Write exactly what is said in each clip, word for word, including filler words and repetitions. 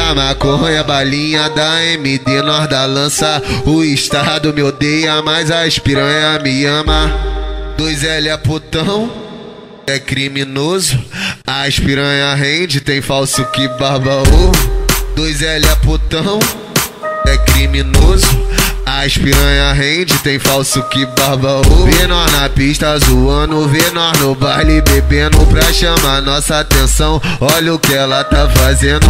da maconha, balinha da M D, nós da lança. O estado me odeia, mas as piranha me ama. dois L é putão, é criminoso. As piranha rende, tem falso que barba ovo. dois L é putão, é criminoso. As piranha rende, tem falso que barba ovo. Vê nós na pista zoando, vê nós no baile bebendo pra chamar nossa atenção. Olha o que ela tá fazendo.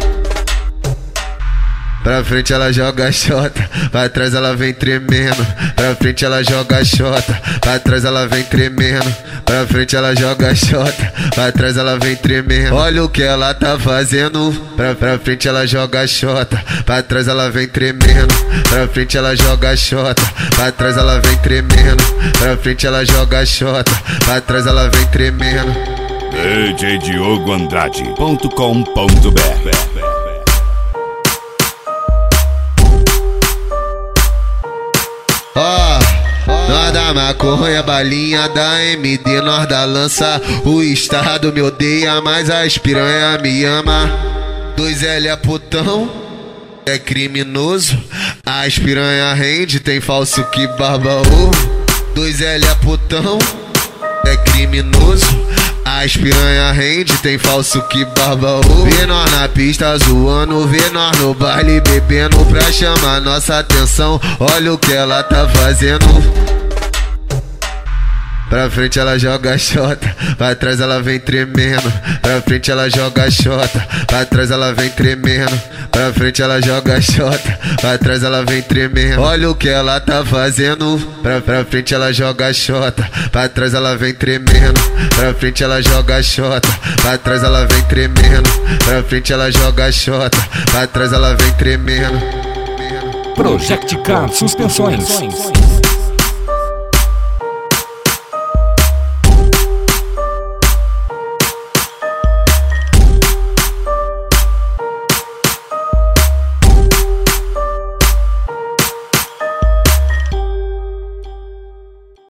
Pra frente ela joga xota, pra trás ela vem tremendo. Pra frente ela joga xota, pra trás ela vem tremendo. Pra frente ela joga xota, pra trás ela vem tremendo. Olha o que ela tá fazendo. Pra, pra frente ela joga xota, pra trás ela vem tremendo. Pra frente ela joga xota, pra trás ela vem tremendo. Pra frente ela joga xota, pra trás ela vem tremendo. D J Diogo Andrade ponto com ponto b r. Ó, oh, nós da maconha, balinha da M D, nós da lança. O estado me odeia, mas as piranha me ama. dois L é putão, é criminoso. As piranha rende, tem falso que barba ovo. dois L é putão, é criminoso. As piranha rende, tem falso que barba ovo. Vê nós na pista zoando, vê nós no baile bebendo pra chamar nossa atenção. Olha o que ela tá fazendo. Pra frente ela joga xota, pra trás ela vem tremendo. Pra frente ela joga xota, pra trás ela vem tremendo. Pra frente ela joga xota, pra trás ela vem tremendo. Olha o que ela tá fazendo. Pra, pra frente ela joga xota, pra trás ela vem tremendo. Pra frente ela joga xota, pra trás ela vem tremendo. Pra frente ela joga xota, pra trás ela vem tremendo. Project Car Suspensões.